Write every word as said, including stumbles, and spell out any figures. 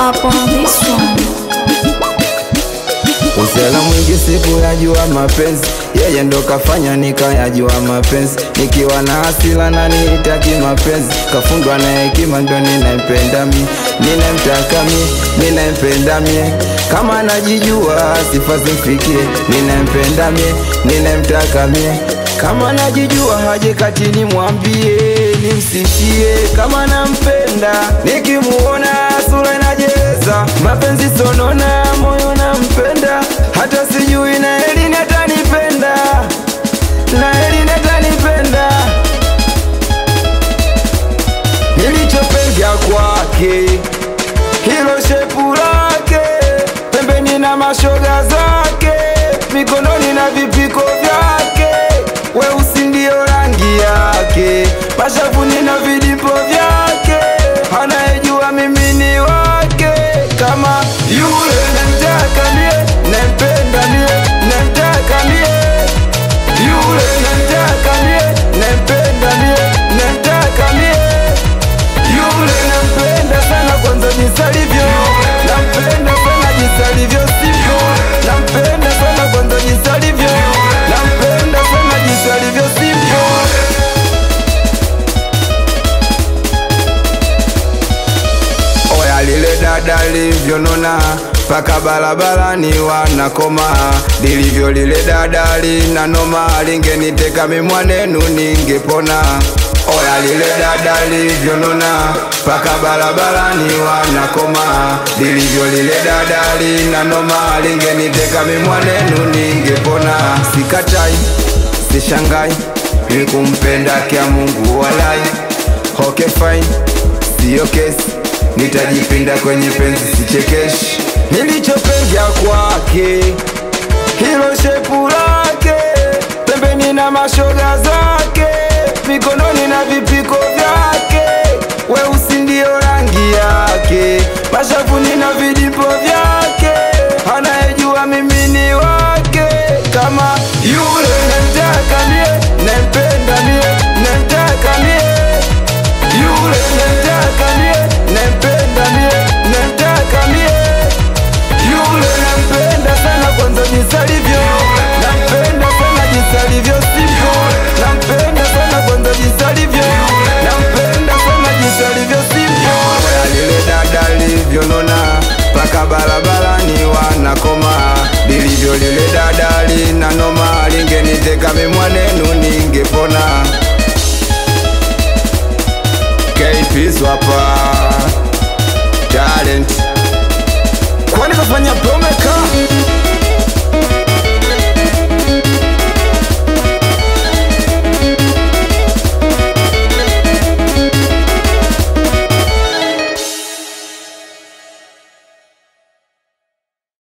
up on this one. Usela mwingi siku yajua mapenzi, yeye ndo kafanya nikayajua mapenzi. Nikiwa na hasila na nitaki mapenzi, kafundwa na hekima ndo ninampenda mi, ninamtaka mi, ninampenda mi. Kama najijua sifa zimfikie, ninampenda mi, ninamtaka mi. Kama najijua haje kati ni mwambie, nimsifie kama nampenda. Nikimuona sura inajeza, mapenzi sonona, moyo nampenda. Hata sijui na Elini atanipenda, na Elini atanipenda. Nilichopenda kwake, hilo shepu lake, pembeni na mashoga zake, mikononi na vipiko vyake. Weusi ndio rangi yake, mashavuni na vidipo vyake. Anayejua mimi ni wake, kama yule namtaka mie, nampenda mie, namtaka mie. Yule namtaka mie, nampenda mie, namtaka mie. Yule nampenda sana kwanza jinsi alivyo, nampenda sana jinsi alivyo sivyo. Nampenda sana kwanza jinsi alivyo, nampenda sana jinsi alivyo sivyo. Oya lile dada livyo nona, paka barabarani wanakoma. Dilivyo lile dada lina noma, lingeniteka mi mwanenu ningepona. Oya lile dada livyo nona, paka barabarani wanakoma. Dilivyo lile dada lina noma, lingeniteka mi mwanenu ningepona. Sikatai, sishangai, nikumpenda kia Mungu walai. Okay fine, siyo kesi, nitajipinda kwenye penzi sichekeshi. Nilichopenda kwake, hilo shepu lake, pembeni na mashoga zake, mikononi na vipiko vyake. Weusi ndio rangi yake, mashavuni na vidipo vyake.